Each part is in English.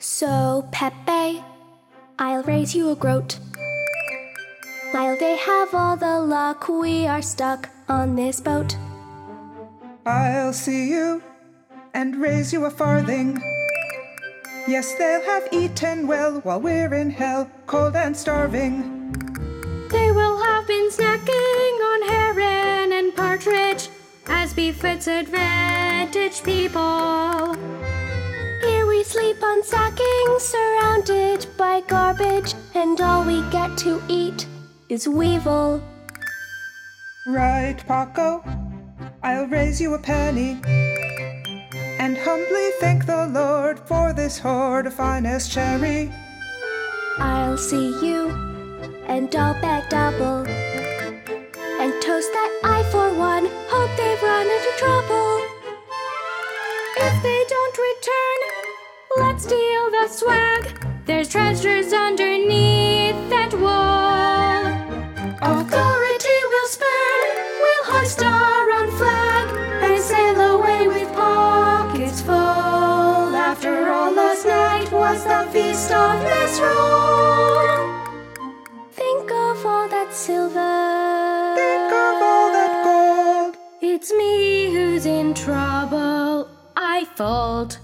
So, Pepe, I'll raise you a groat. While they have all the luck, we are stuck on this boat. I'll see you and raise you a farthing. Yes, they'll have eaten well while we're in hell, cold and starving. They will have been snacking on heron and partridge, as befits advantaged people. Here we sleep on sacking, surrounded by garbage, and all we get to eat is weevil. Right, Paco, I'll raise you a penny, and humbly thank the Lord for this hoard of finest cherry. I'll see you, and I'll beg double, and toast that I, for one, hope they've run into trouble. If they don't return, let's steal the swag. There's treasures underneath that wall. Authority will spurn, we'll hoist our own flag, and sail away with pockets full. After all, last night was the feast of Misrule. Think of all that silver. Think of all that gold. It's me who's in trouble, I fold.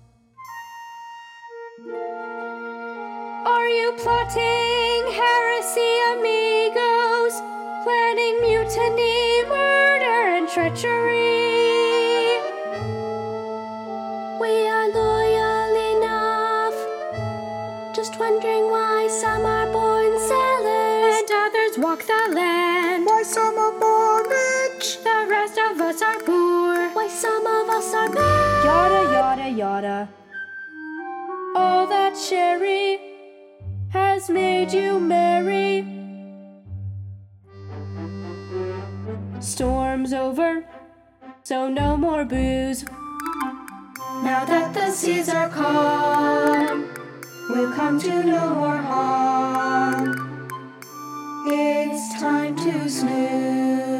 Are you plotting heresy, amigos? Planning mutiny, murder, and treachery? We are loyal enough, just wondering why some are born sailors And others walk the land. Why some are born rich? The rest of us are poor. why some of us are mad. Yada, yada, yada. All that sherry has made you merry. Storm's over, so no more booze. Now that the seas are calm, we'll come to no more harm. It's time to snooze.